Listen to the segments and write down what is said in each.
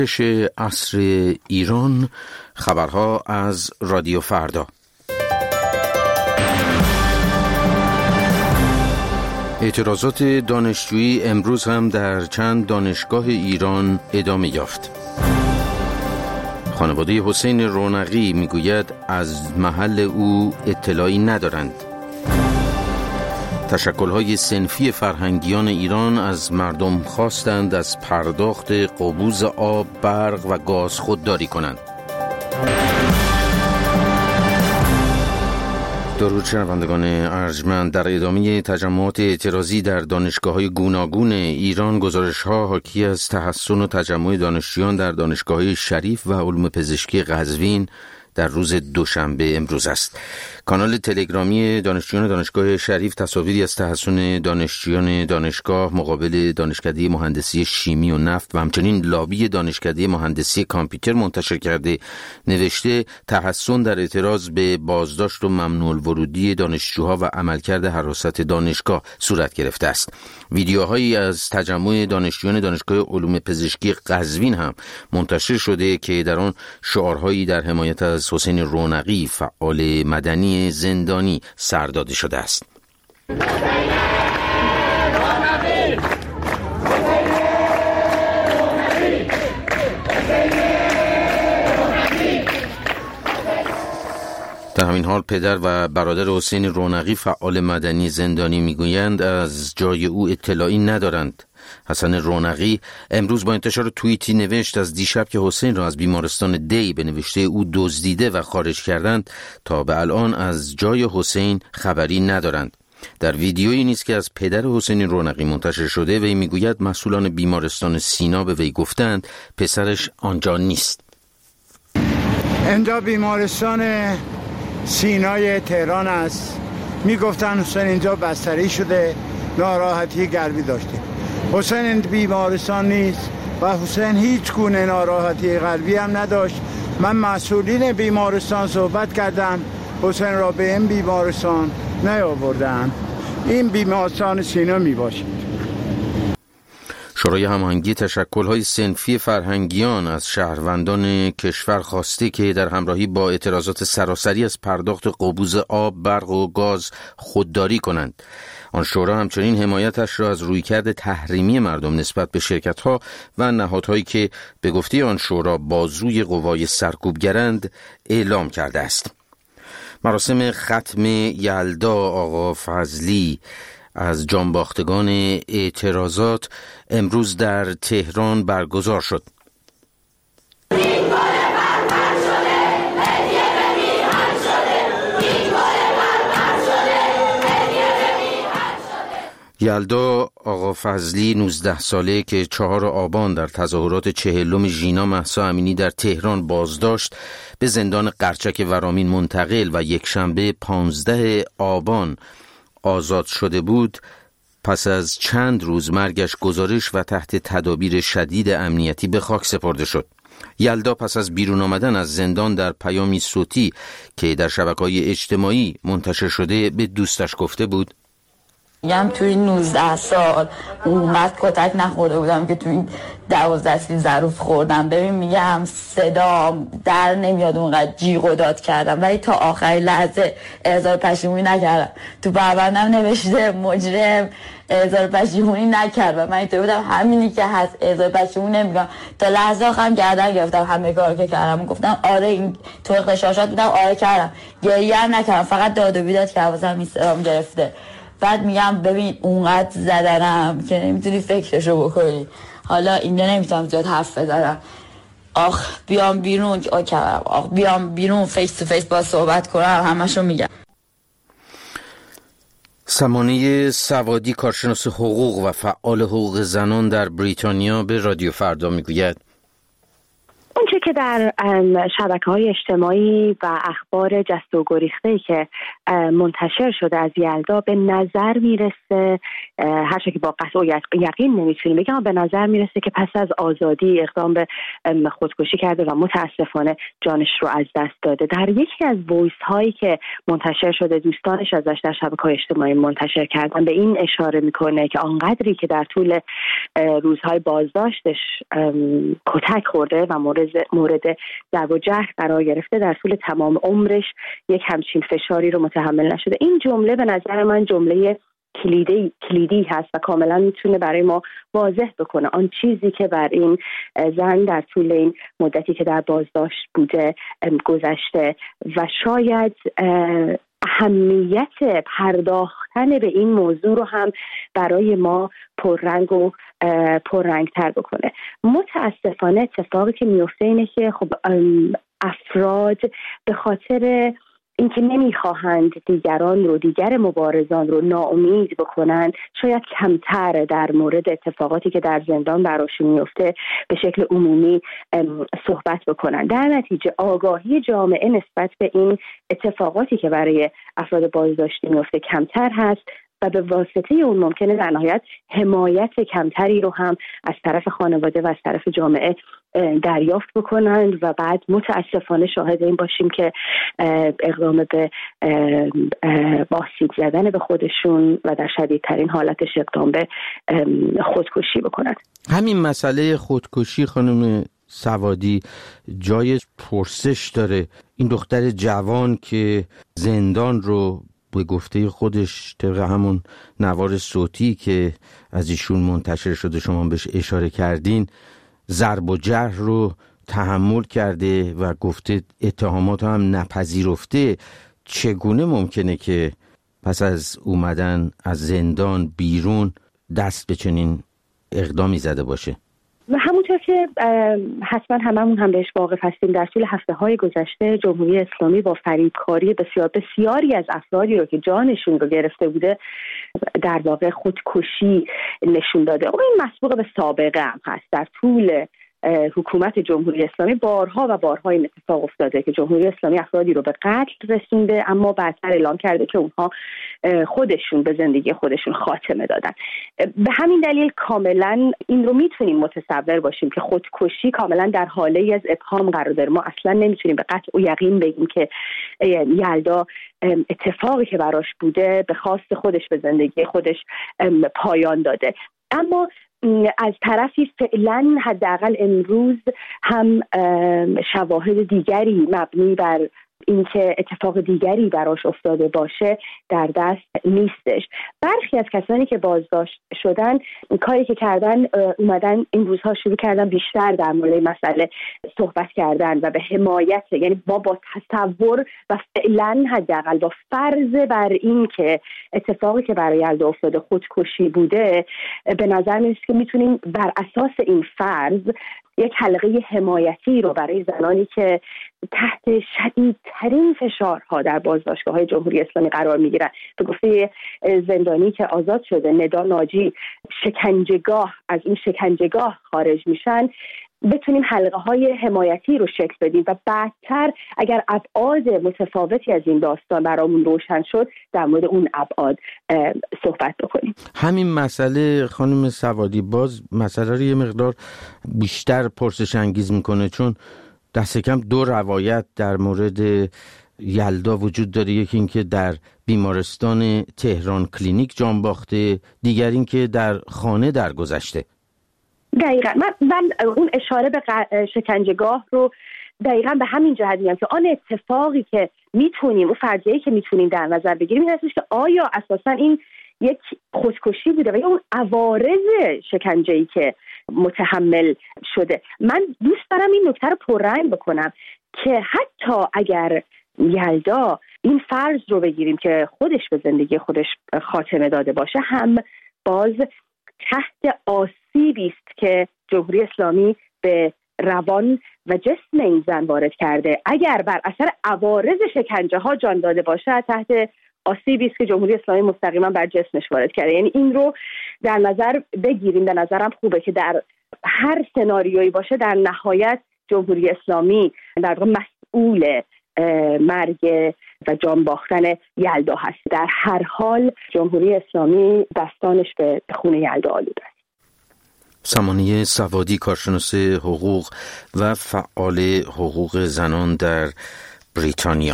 عصر ایران، خبرها از رادیو فردا. اعتراضات دانشجویی امروز هم در چند دانشگاه ایران ادامه یافت. خانواده حسین رونقی میگوید از محل او اطلاعی ندارند. تشکل‌های صنفی فرهنگیان ایران از مردم خواستند از پرداخت قبوز آب، برق و گاز خودداری کنند. درود شنوندگان ارجمند، در ادامه تجمعات اعتراضی در دانشگاه‌های گوناگون ایران، گزارش‌ها حاکی از تحسن و تجمع دانشجویان در دانشگاه‌های شریف و علوم پزشکی قزوین در روز دوشنبه امروز است. کانال تلگرامی دانشجویان دانشگاه شریف تصاویری از تحسن دانشجویان دانشگاه مقابل دانشکده مهندسی شیمی و نفت و همچنین لابی دانشکده مهندسی کامپیوتر منتشر کرده. نوشته تحسن در اعتراض به بازداشت و ممنوع الورودی دانشجوها و عملکرد حراست دانشگاه صورت گرفته است. ویدیوهایی از تجمع دانشجویان دانشگاه علوم پزشکی قزوین هم منتشر شده که در آن شعارهایی در حمایت از حسین رونقی، فعال مدنی زندانی، سر داده شده است. در همین حال پدر و برادر حسین رونقی، فعال مدنی زندانی، میگویند از جای او اطلاعی ندارند. حسن رونقی امروز با انتشار توییتی نوشت از دیشب که حسین را از بیمارستان دی به نوشته او دزدیده و خارج کردند تا به الان از جای حسین خبری ندارند. در ویدیویی نیست که از پدر حسین رونقی منتشر شده وی میگوید مسئولان بیمارستان سینا به وی گفتند پسرش آنجا نیست. اینجا بیمارستان سینای تهران است. میگفتن حسین اینجا بستری شده، ناراحتی قلبی داشته. حسین این بیمارستان نیست و حسین هیچ گونه ناراحتی قلبی هم نداشت. من مسئولین بیمارستان صحبت کردم، حسین را به این بیمارستان نیاوردن. این بیمارستان سینا می باشد. شورای هماهنگی تشکل‌های صنفی فرهنگیان از شهروندان کشور خواسته که در همراهی با اعتراضات سراسری از پرداخت قبوز آب، برق و گاز خودداری کنند. آن شورا همچنین حمایتش را از رویکرد تحریمی مردم نسبت به شرکت‌ها و نهادهایی که به گفته آن شورا بازوی قوای سرکوبگرند اعلام کرده است. مراسم ختم یلدا آقا فضلی از جانباختگان اعتراضات امروز در تهران برگزار شد. یلدا آقا فضلی 19 ساله که 4 آبان در تظاهرات 40 ژینا مهسا امینی در تهران بازداشت، به زندان قرچک ورامین منتقل و یکشنبه 15 آبان آزاد شده بود. پس از چند روز مرگش گزارش و تحت تدابیر شدید امنیتی به خاک سپرده شد. یلدا پس از بیرون آمدن از زندان در پیامی صوتی که در شبکه‌های اجتماعی منتشر شده به دوستش گفته بود: میگم توی 19 سال اونقدر کتک نخورده بودم که توی 12 ظروف خوردم. ببین میگم صدام در نمیاد، اونقدر جیغ و داد کردم ولی تا آخرین لحظه اظهار پشیمونی نکردم. تو پرونده‌ام نوشته مجرم اظهار پشیمونی نکرد و من اینطور بودم همینی که هست اظهار پشیمونی نمیگم. تا لحظه آخرم گردن گرفتم همه کار که کردم، گفتم آره این طور قشاشات بودم، آره کردم، گریه هم نکردم، فقط داد و بیداد که حواسم ایستادم گرفته. بعد میگم ببین اونقدر زدنم که نمیتونی فکرشو بکنی. حالا اینجا نمیتونم زیاد حرف بزنم. بیام بیرون بیام بیرون فیس تو فیس با صحبت کنم همشو میگم. سمانه سوادی، کارشناس حقوق و فعال حقوق زنان در بریتانیا، به رادیو فردا میگوید: اونچه که در شبکه‌های اجتماعی و اخبار جست و گریخته‌ای که منتشر شده از یلدا به نظر میرسه، هرچند که با قطع و یقین نمیتونیم بگم، به نظر میرسه که پس از آزادی اقدام به خودکشی کرده و متاسفانه جانش رو از دست داده. در یکی از وایس هایی که منتشر شده دوستانش ازش در شبکه‌های اجتماعی منتشر کردن به این اشاره میکنه که آنقدری که در طول روزهای بازداشتش کتک خورده و مورد ضرب و جرح قرار گرفته، در طول تمام عمرش یک همچین فشاری رو متحمل نشده. این جمله به نظر من جمله کلیدی هست و کاملا میتونه برای ما واضح بکنه آن چیزی که بر این زن در طول این مدتی که در بازداشت بوده گذشته و شاید اهمیت پرداختن به این موضوع رو هم برای ما پررنگتر بکنه. متاسفانه اتفاقی که میفته اینه که خب افراد به خاطر اینکه نمیخواهند دیگر مبارزان رو ناامید بکنن، شاید کمتر در مورد اتفاقاتی که در زندان براشون میفته به شکل عمومی صحبت بکنن. در نتیجه آگاهی جامعه نسبت به این اتفاقاتی که برای افراد بازداشتی میفته کمتر هست و به واسطه اون ممکنه در نهایت حمایت کمتری رو هم از طرف خانواده و از طرف جامعه دریافت بکنند و بعد متاسفانه شاهد این باشیم که اقدام به آسیب زدن به خودشون و در شدیدترین حالتش اقدام به خودکشی بکنند. همین مسئله خودکشی خانم سوادی جای پرسش داره. این دختر جوان که زندان رو به گفته خودش طبق همون نوار صوتی که از ایشون منتشر شده شما بهش اشاره کردین ضرب و جرح رو تحمل کرده و گفته اتهامات هم نپذیرفته، چگونه ممکنه که پس از اومدن از زندان بیرون دست به چنین اقدامی زده باشه؟ و همونطور که حتما هممون هم بهش واقف هستیم، در طول هفته‌های گذشته جمهوری اسلامی با فریبکاری بسیاری از افرادی رو که جانشون رو گرفته بوده در واقع خودکشی نشون داده. این مسبوق به سابقه هم هست. در طول حکومت جمهوری اسلامی بارها و بارها این اتفاق افتاده که جمهوری اسلامی افرادی رو به قتل رسونده اما بعدتر اعلام کرده که اونها خودشون به زندگی خودشون خاتمه دادن. به همین دلیل کاملا این رو میتونیم متصور باشیم که خودکشی کاملا در حاله از ابهام قرار داره. ما اصلا نمیتونیم به قطع و یقین بگیم که یلدا اتفاقی که براش بوده به خواست خودش به زندگی خودش پایان داده. اما از طرفی فعلا حداقل امروز هم شواهد دیگری مبنی بر اینکه اتفاق دیگری براش افتاده باشه در دست نیستش. برخی از کسانی که بازداشت شدن کاری که کردن اومدن این روزها شروع کردن بیشتر در مورد مسئله صحبت کردن و به حمایت، یعنی با تصور و فعلا حداقل با فرض بر این که اتفاقی که برای یلدا افتاده خودکشی بوده، به نظر میاد که میتونیم بر اساس این فرض یک حلقه حمایتی رو برای زنانی که تحت شدیدترین فشارها در بازداشتگاه‌های جمهوری اسلامی قرار می‌گیرن، به گفته زندانی که آزاد شده ندا ناجی، از این شکنجهگاه خارج میشن، بتونیم حلقه‌های حمایتی رو شکل بدیم و بعدتر اگر ابعاد متفاوتی از این داستان برامون روشن شد در مورد اون ابعاد صحبت بکنیم. همین مسئله خانم سوادی باز مسئله رو یه مقدار بیشتر پرسش انگیز میکنه، چون دست کم دو روایت در مورد یلدا وجود داره. یکی این که در بیمارستان تهران کلینیک جان باخته، دیگر این که در خانه درگذشته. دقیقاً من اون اشاره به شکنجهگاه رو دقیقاً به همین جهت میگم که آن اتفاقی که میتونیم، اون فرضیه‌ای که میتونیم در نظر بگیریم این هستش که آیا اساساً این یک خودکشی بوده و یا اون عوارض شکنجه‌ای که متحمل شده. من دوست دارم این نکته رو پررنگ بکنم که حتی اگر یلدا این فرض رو بگیریم که خودش به زندگی خودش خاتمه داده باشه، هم باز تحت آسیبی است که جمهوری اسلامی به روان و جسم این زن وارد کرده. اگر بر اثر عوارض شکنجه ها جان داده باشه، تحت آسیبی است که جمهوری اسلامی مستقیما بر جسمش وارد کرده. یعنی این رو در نظر بگیریم. به نظرم خوبه که در هر سناریویی باشه در نهایت جمهوری اسلامی در واقع مسئول مرگ و جان باختن یلدا هست. در هر حال جمهوری اسلامی دستانش به خون یلدا آلوده است. سمانیه سوادی، کارشناس حقوق و فعال حقوق زنان در بریتانیا.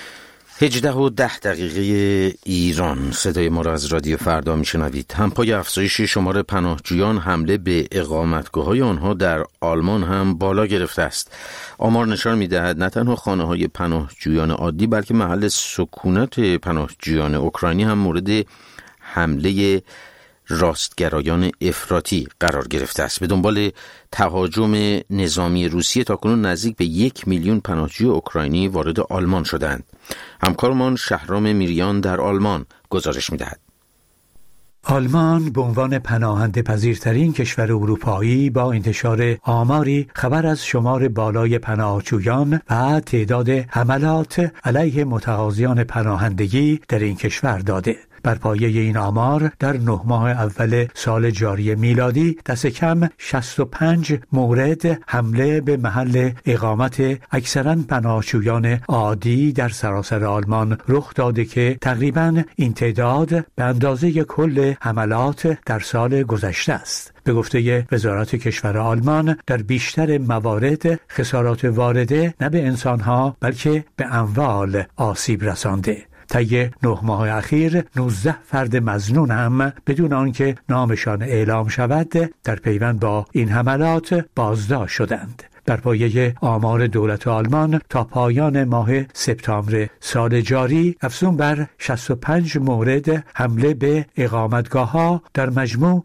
18:10 ایران. صدای ما را از رادیو فردا میشنوید. همپای افزایش شمار پناهجویان، حمله به اقامتگاه‌های آنها در آلمان هم بالا گرفته است. آمار نشان می‌دهد نه تنها خانه‌های پناهجویان عادی بلکه محل سکونت پناهجویان اوکراینی هم مورد حمله راستگرایان افراطی قرار گرفته است. به دنبال تهاجم نظامی روسیه تاکنون نزدیک به 1 میلیون پناهجوی اوکراینی وارد آلمان شدند. همکارمان شهرام میریان در آلمان گزارش می‌دهد. آلمان به عنوان پناهنده پذیرترین کشور اروپایی با انتشار آماری خبر از شمار بالای پناهجویان و تعداد حملات علیه متقاضیان پناهندگی در این کشور داده. بر پایه این آمار در 9 ماه اول سال جاری میلادی دست کم 65 مورد حمله به محل اقامت اکثراً پناهجویان عادی در سراسر آلمان رخ داده که تقریباً این تعداد به اندازه کل حملات در سال گذشته است. به گفته وزارت کشور آلمان در بیشتر موارد خسارات وارده نه به انسانها بلکه به اموال آسیب رسانده. طی 9 ماه اخیر 19 فرد مظنون هم بدون آنکه نامشان اعلام شود در پیوند با این حملات بازداشت شدند. در پایه آمار دولت آلمان تا پایان ماه سپتامبر سال جاری افزون بر 65 مورد حمله به اقامتگاه‌ها در مجموع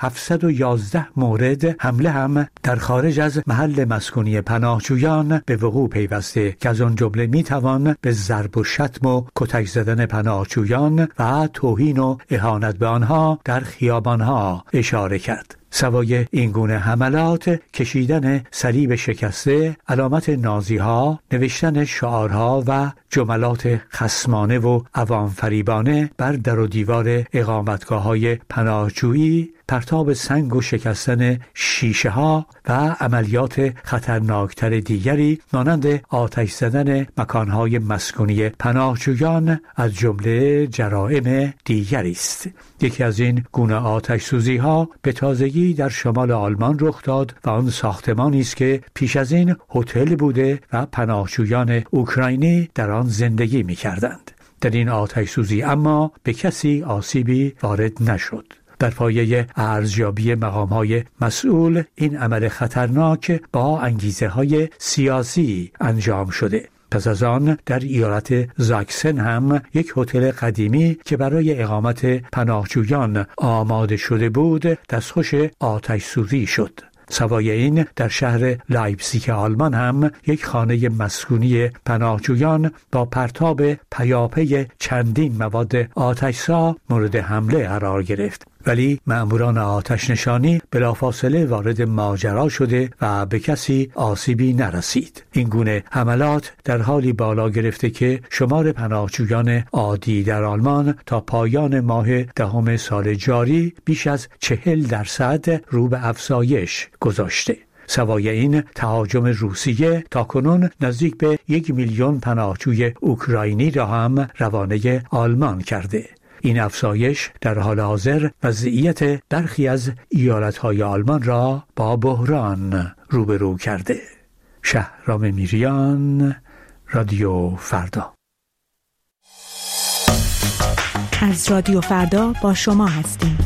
711 مورد حمله هم در خارج از محل مسکونی پناهجویان به وقوع پیوسته که از آن جمله میتوان به ضرب و شتم و کتک زدن پناهجویان و توهین و اهانت به آنها در خیابانها اشاره کرد. سوای این گونه حملات، کشیدن صلیب شکسته، علامت نازی‌ها، نوشتن شعارها و جملات خصمانه و عوام فریبانه بر در و دیوار اقامتگاه‌های پناهجویی، پرتاب سنگ و شکستن شیشه ها و عملیات خطرناکتر دیگری مانند آتش زدن مکانهای مسکونی پناهجویان از جمله جرائم دیگری است. یکی از این گونه آتش سوزی ها به تازگی در شمال آلمان رخ داد و آن ساختمانی است که پیش از این هتل بوده و پناهجویان اوکراینی در آن زندگی می‌کردند. در این آتش سوزی اما به کسی آسیبی وارد نشد. در پایه ارزیابی مقام‌های مسئول این عمل خطرناک با انگیزه‌های سیاسی انجام شده. پس از آن در ایالت زاکسن هم یک هتل قدیمی که برای اقامت پناهجویان آماده شده بود دستخوش آتش سوزی شد. سوای این در شهر لایپزیگ آلمان هم یک خانه مسکونی پناهجویان با پرتاب پیاپی چندین مواد آتش‌زا مورد حمله قرار گرفت. ولی مأموران آتش نشانی بلافاصله وارد ماجرا شده و به کسی آسیبی نرسید. این گونه حملات در حالی بالا گرفته که شمار پناهجویان عادی در آلمان تا پایان ماه دهم سال جاری بیش از 40% رو به افزایش گذاشته. سوای این تهاجم روسیه تاکنون نزدیک به 1 میلیون پناهجوی اوکراینی را هم روانه آلمان کرده. این افزایش در حال حاضر وضعیت برخی از ایالت‌های آلمان را با بحران روبرو کرده. شهرام میریان، رادیو فردا. از رادیو فردا با شما هستیم.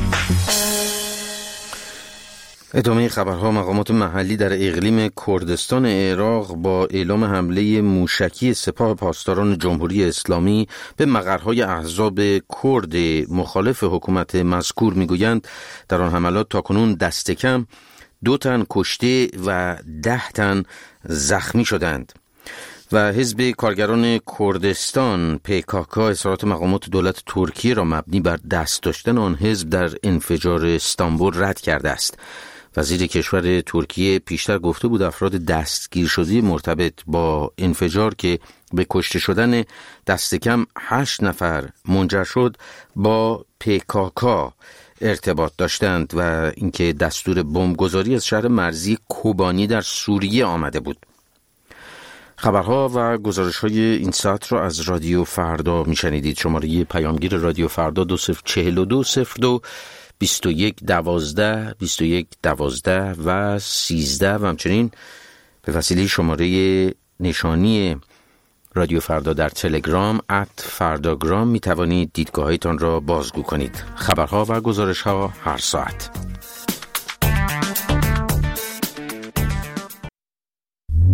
ادامه خبرها. مقامات محلی در اقلیم کردستان عراق با اعلام حمله موشکی سپاه پاسداران جمهوری اسلامی به مقرهای احزاب کرد مخالف حکومت مذکور میگویند در آن حملات تاکنون دست کم 2 تن کشته و 10 تن زخمی شدند. و حزب کارگران کردستان PKK اظهارات مقامات دولت ترکیه را مبنی بر دست داشتن آن حزب در انفجار استانبول رد کرده است. وزیر کشور ترکیه پیشتر گفته بود افراد دستگیر شده مرتبط با انفجار که به کشته شدن دست کم 8 نفر منجر شد با PKK ارتباط داشتند و اینکه دستور بمبگذاری از شهر مرزی کوبانی در سوریه آمده بود. خبرها و گزارش‌های این ساعت را از رادیو فردا میشنیدید. شماره پیامگیر رادیو فردا 204202 2112 2112 و 13 و همچنین به وسیله شماره نشانی رادیو فردا در تلگرام @فرداگرام می توانید دیدگاهایتان را بازگو کنید. خبرها و گزارش‌ها هر ساعت.